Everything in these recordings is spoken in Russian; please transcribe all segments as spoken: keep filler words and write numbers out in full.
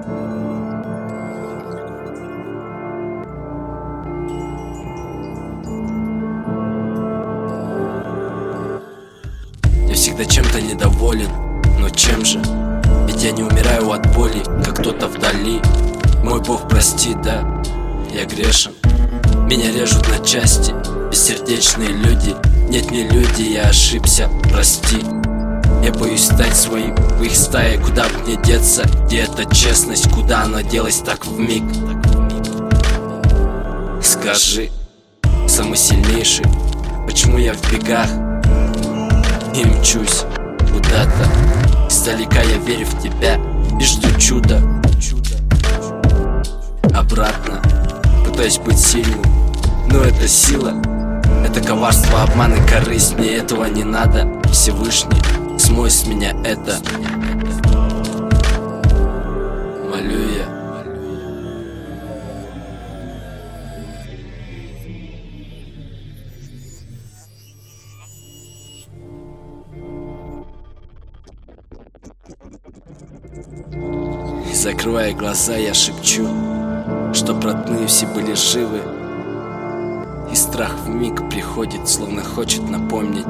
Я всегда чем-то недоволен, но чем же? Ведь я не умираю от боли, как кто-то вдали. Мой Бог, прости, да, я грешен. Меня режут на части бессердечные люди. Нет, не люди, я ошибся, прости. Я боюсь стать своим в их стае. Куда бы мне деться? Где эта честность? Куда она делась так вмиг? Скажи, самый сильнейший, почему я в бегах и мчусь куда-то? Издалека я верю в тебя и жду чуда. Обратно пытаюсь быть сильным, но это сила, это коварство, обман и корысть. Мне этого не надо, Всевышний, смой с меня это. Молю я. И закрывая глаза, я шепчу, что родные все были живы. И страх вмиг приходит, словно хочет напомнить,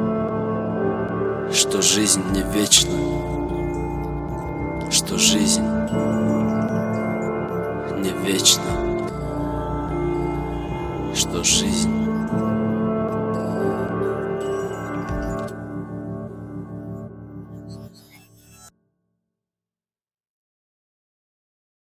что жизнь не вечна, что жизнь не вечна, что жизнь